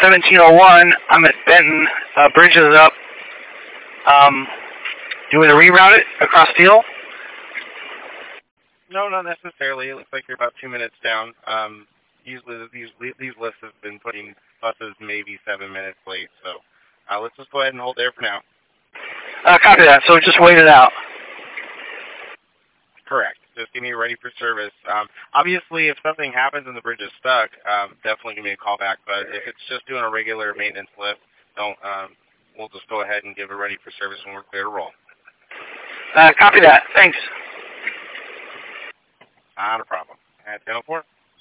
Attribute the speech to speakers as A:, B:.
A: 1701. I'm at Benton. Bridge is up. Do you want to reroute it across Steel?
B: No, not necessarily. It looks like you're about 2 minutes down. Usually these lists have been putting buses maybe 7 minutes late, so let's just go ahead and hold there for now.
A: Copy that. So just wait it out.
B: Correct. Just getting you ready for service. Obviously, if something happens and the bridge is stuck, definitely give me a call back. But if it's just doing a regular maintenance lift, we'll just go ahead and give it ready for service when we're clear to roll.
A: Copy that. Thanks.
B: Not a problem. At 10:04.